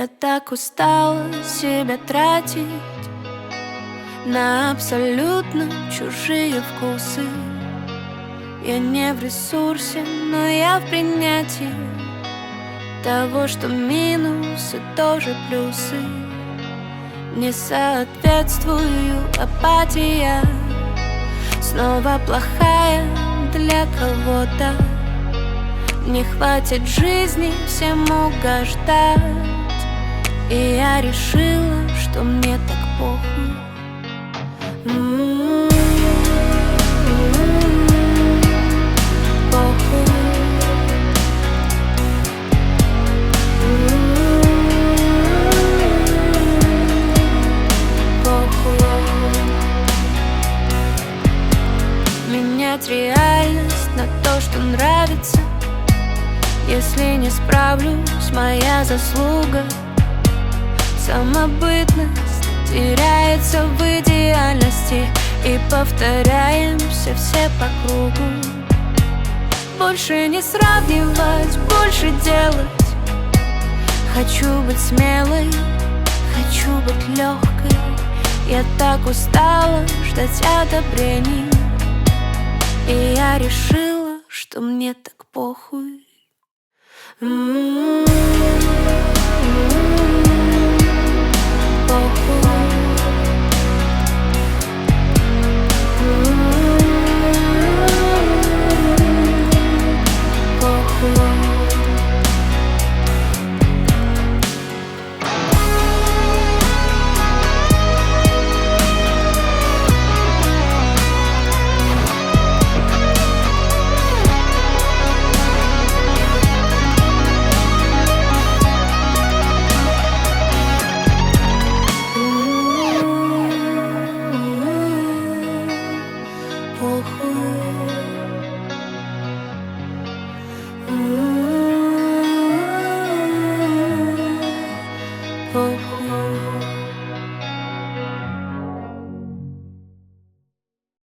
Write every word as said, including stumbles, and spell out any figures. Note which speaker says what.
Speaker 1: Я так устала себя тратить на абсолютно чужие вкусы. Я не в ресурсе, но я в принятии того, что минусы тоже плюсы. Не соответствую, апатия снова плохая для кого-то. Не хватит жизни всем угождать, и я решила, что мне так похуй. М-м-м, похуй. М-м-м, похуй. Менять реальность на то, что нравится. Если не справлюсь, моя заслуга. Самобытность теряется в идеальности, и повторяемся все по кругу. Больше не сравнивать, больше делать. Хочу быть смелой, хочу быть легкой. Я так устала ждать одобрений, и я решила, что мне так похуй. М-м-м, похуй. М-м-м, похуй. Похуй.